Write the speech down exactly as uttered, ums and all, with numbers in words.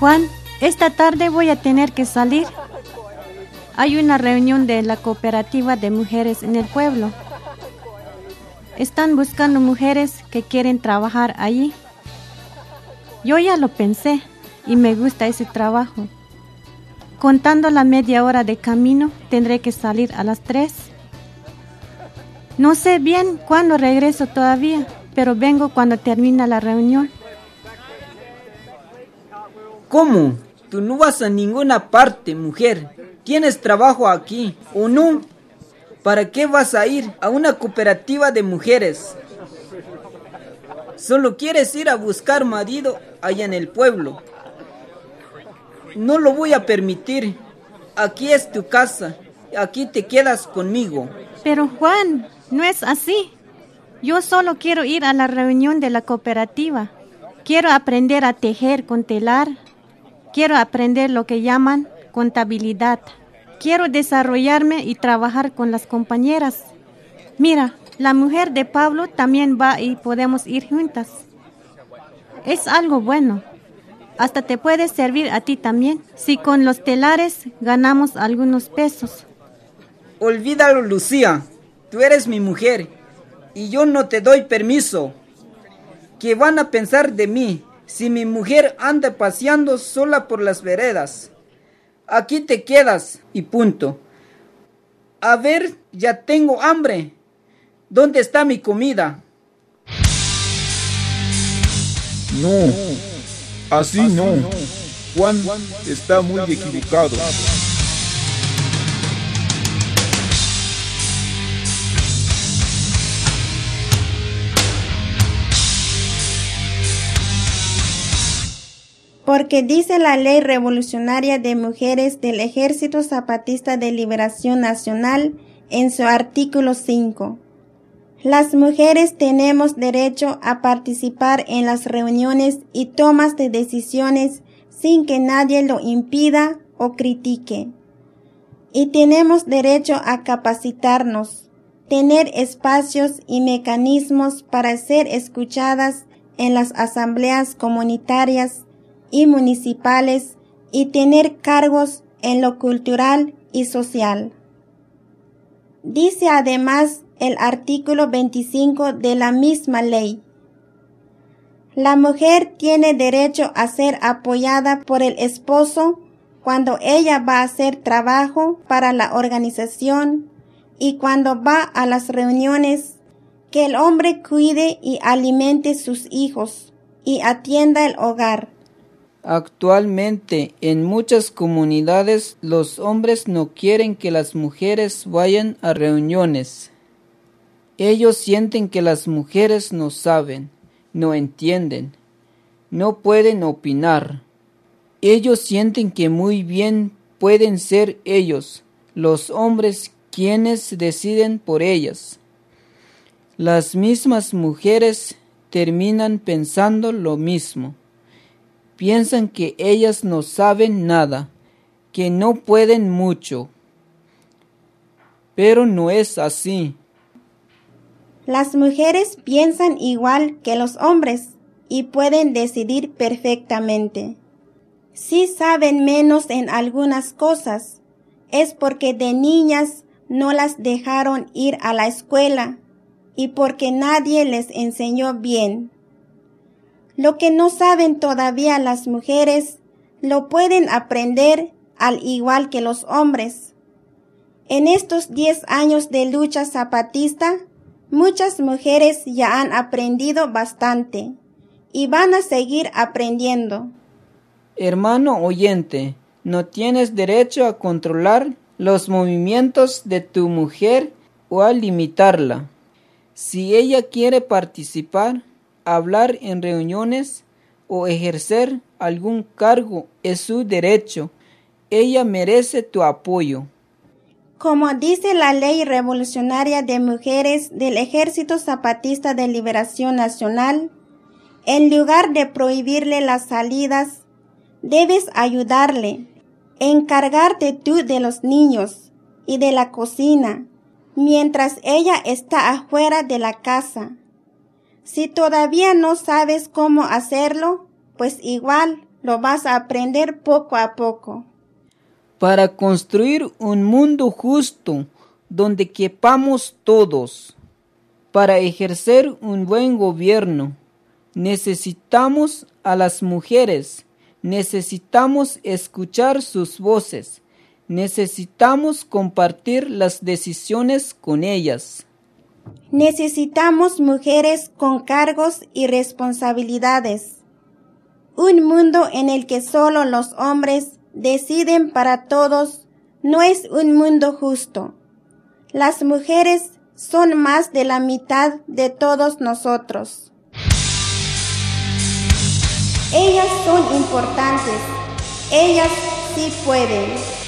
Juan, esta tarde voy a tener que salir. Hay una reunión de la cooperativa de mujeres en el pueblo. Están buscando mujeres que quieren trabajar allí. Yo ya lo pensé y me gusta ese trabajo. Contando la media hora de camino, tendré que salir a las tres. No sé bien cuándo regreso todavía, pero vengo cuando termina la reunión. ¿Cómo? Tú no vas a ninguna parte, mujer. ¿Tienes trabajo aquí o no? ¿Para qué vas a ir a una cooperativa de mujeres? Solo quieres ir a buscar marido allá en el pueblo. No lo voy a permitir. Aquí es tu casa. Aquí te quedas conmigo. Pero Juan, no es así. Yo solo quiero ir a la reunión de la cooperativa. Quiero aprender a tejer con telar. Quiero aprender lo que llaman contabilidad. Quiero desarrollarme y trabajar con las compañeras. Mira, la mujer de Pablo también va y podemos ir juntas. Es algo bueno. Hasta te puede servir a ti también, si con los telares ganamos algunos pesos. Olvídalo, Lucía. Tú eres mi mujer y yo no te doy permiso. ¿Qué van a pensar de mí si mi mujer anda paseando sola por las veredas? Aquí te quedas y punto. A ver, ya tengo hambre. ¿Dónde está mi comida? No, así no. Juan está muy equivocado. Porque dice la Ley Revolucionaria de Mujeres del Ejército Zapatista de Liberación Nacional en su artículo cinco. Las mujeres tenemos derecho a participar en las reuniones y tomas de decisiones sin que nadie lo impida o critique. Y tenemos derecho a capacitarnos, tener espacios y mecanismos para ser escuchadas en las asambleas comunitarias y municipales y tener cargos en lo cultural y social. Dice además el artículo veinticinco de la misma ley: la mujer tiene derecho a ser apoyada por el esposo cuando ella va a hacer trabajo para la organización y cuando va a las reuniones, que el hombre cuide y alimente sus hijos y atienda el hogar. Actualmente, en muchas comunidades, los hombres no quieren que las mujeres vayan a reuniones. Ellos sienten que las mujeres no saben, no entienden, no pueden opinar. Ellos sienten que muy bien pueden ser ellos, los hombres, quienes deciden por ellas. Las mismas mujeres terminan pensando lo mismo. Piensan que ellas no saben nada, que no pueden mucho. Pero no es así. Las mujeres piensan igual que los hombres y pueden decidir perfectamente. Si saben menos en algunas cosas, es porque de niñas no las dejaron ir a la escuela y porque nadie les enseñó bien. Lo que no saben todavía las mujeres, lo pueden aprender al igual que los hombres. En estos diez años de lucha zapatista, muchas mujeres ya han aprendido bastante y van a seguir aprendiendo. Hermano oyente, no tienes derecho a controlar los movimientos de tu mujer o a limitarla. Si ella quiere participar, hablar en reuniones o ejercer algún cargo es su derecho. Ella merece tu apoyo. Como dice la Ley Revolucionaria de Mujeres del Ejército Zapatista de Liberación Nacional, en lugar de prohibirle las salidas, debes ayudarle, encargarte tú de los niños y de la cocina, mientras ella está afuera de la casa. Si todavía no sabes cómo hacerlo, pues igual Lo vas a aprender poco a poco. Para construir un mundo justo donde quepamos todos, para ejercer un buen gobierno, necesitamos a las mujeres, necesitamos escuchar sus voces, necesitamos compartir las decisiones con ellas. Necesitamos mujeres con cargos y responsabilidades. Un mundo en el que solo los hombres deciden para todos no es un mundo justo. Las mujeres son más de la mitad de todos nosotros. Ellas son importantes. Ellas sí pueden.